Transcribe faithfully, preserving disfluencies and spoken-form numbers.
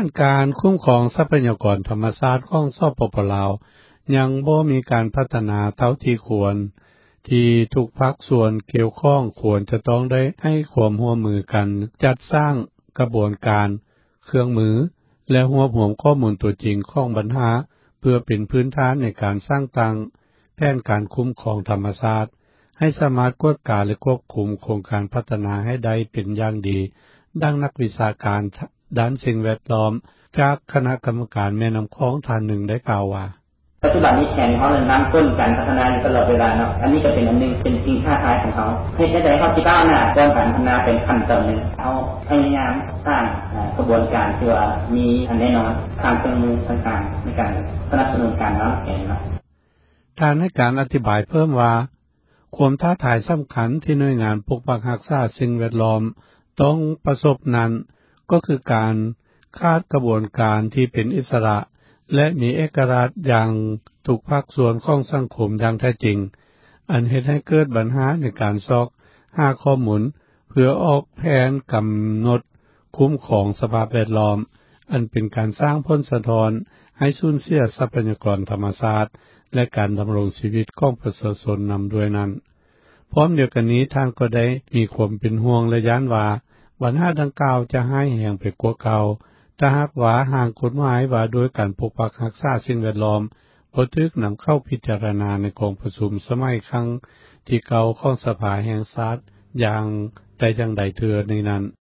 นการคุ้มครองทรัพยากรธรรมชาติของสปป.ลาวยังบ่มีการพัฒนาเท่าที่ควรที่ทุกภาคส่วนเกี่ยวข้องควรจะต้องได้ให้ความร่วมมือกันจัดสร้างกระบวนการเครื่องมือและรวบรวมข้อมูลตัวจริงของปัญหาเพื่อเป็นพื้นฐานในการสร้างตั้งแผนการคุ้มครองธรรมชาติให้สามารถกวดการและควบคุมโครงการพัฒนาให้ได้เป็นอย่างดีดังนักวิชาการด้านสิ่งแวดล้อมจากคณะกรรมการแม่น้ำคลองท่านหนึ่งได้กล่าวว่าปัจจุบันนี้แผนเขาเริ่มต้นการพัฒนาอยู่ตลอดเวลาเนาะอันนี้ก็เป็นอันนึงเป็นสิ่งท้าทายของเขาให้ได้เขาสิก้าวหน้าก่อนการพัฒนาเป็นขั้นตอนนึงเอาพยายามสร้างกระบวนการที่ว่ามีอันแน่นอนทางเครื่องมือต่างๆในการสนับสนุนการวางแผนเนาะท่านให้การอธิบายเพิ่มว่าความท้าทายสําคัญที่หน่วยงานปกปักรักษาสิ่งแวดล้อมต้องประสบนั้นก็คือการขาดกระบวนการที่เป็นอิสระและมีเอกราชอย่างทุกภาคส่วนของสังคมอย่างแท้จริงอันเฮ็ดให้เกิดปัญหาในการซอกหาข้อมูลเพื่อออกแผนกําหนดคุ้มของสภาพแวดล้อมอันเป็นการสร้างผลสะท้อนให้สูญเสียทรัพยากรธรรมชาติและการดำรงชีวิตของประชาชนนําด้วยนั้นพร้อมเดียวกันนี้ทางก็ได้มีความเป็นห่วงและย้านว่าปัญหาดังกล่าวจะให้แห่งไปกว่าเก่าถ้าหากว่าห่างกฎหมายว่าโดยการปกปักรักษาสิ่งแวดล้อมบ่ถูกนําเข้าพิจารณาในกองประชุมสมัยครั้งที่เก่าของสภาแห่งชาติอย่างแต่อย่างใดเทื่อในนั้น